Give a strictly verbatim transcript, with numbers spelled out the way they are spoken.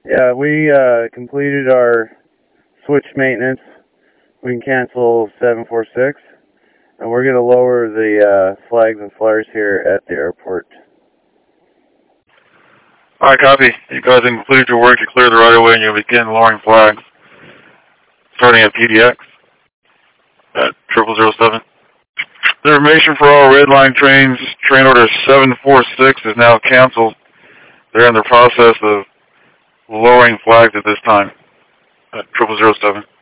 Yeah, we uh, completed our switch maintenance. We can cancel seven four six, and we're going to lower the uh, flags and flares here at the airport. Alright, copy. You guys have completed your work to clear the right of way and you'll begin lowering flags. Starting at P D X at triple zero seven. The information for all red line trains, train order seven four six is now canceled. They're in the process of lowering flags at this time at triple zero seven.